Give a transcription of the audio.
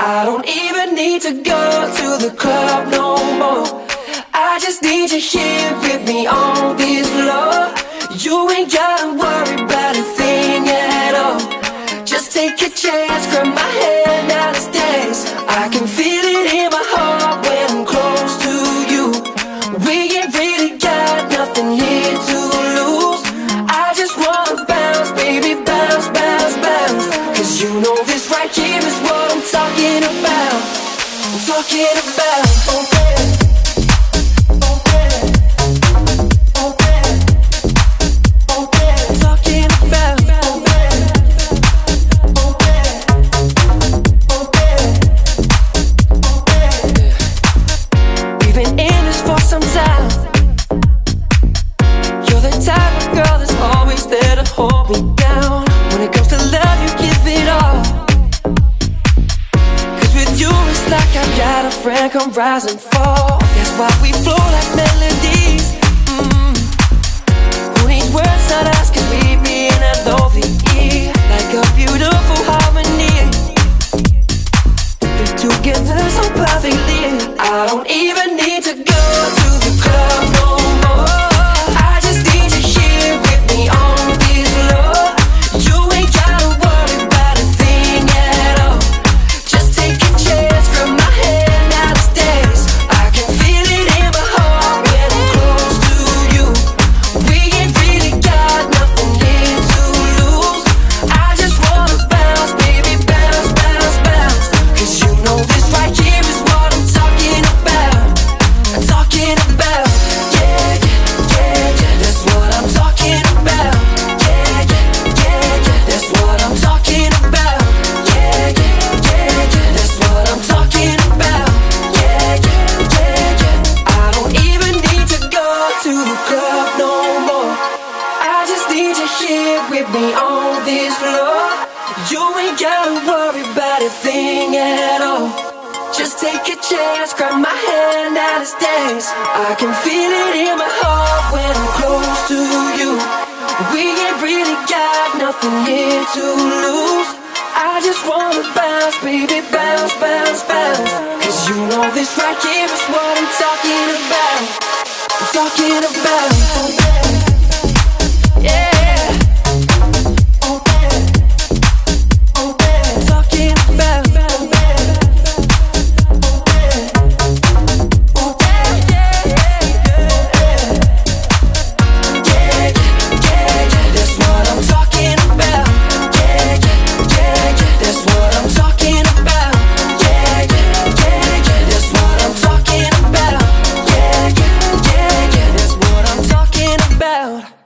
I don't even need to go to the club no more. I just need you here with me on this floor. You ain't gotta worry about a thing at all. Just take a chance, grab my hand, now let's dance. I can feel it in my heart when I'm close to you. We ain't really got nothing here to lose. I just wanna bounce, baby, bounce, bounce, bounce. Cause you know this right here is what I'm talking about. I'm talking about, oh yeah. Hold me down. When it comes to love, you give it all. Cause with you it's like I got a friend come rise and fall. That's why we flow like melodies. Who needs words not us, cause we be in a lovely like a beautiful harmony. Fit together so perfectly. I don't even need to go to the club no more. I just need you here with me on. With me on this floor. You ain't gotta worry about a thing at all. Just take a chance, grab my hand, now let's dance. I can feel it in my heart when I'm close to you. We ain't really got nothing here to lose. I just wanna bounce, baby, bounce, bounce, bounce. Cause you know this right here is what I'm talking about. I'm talking about, yeah. About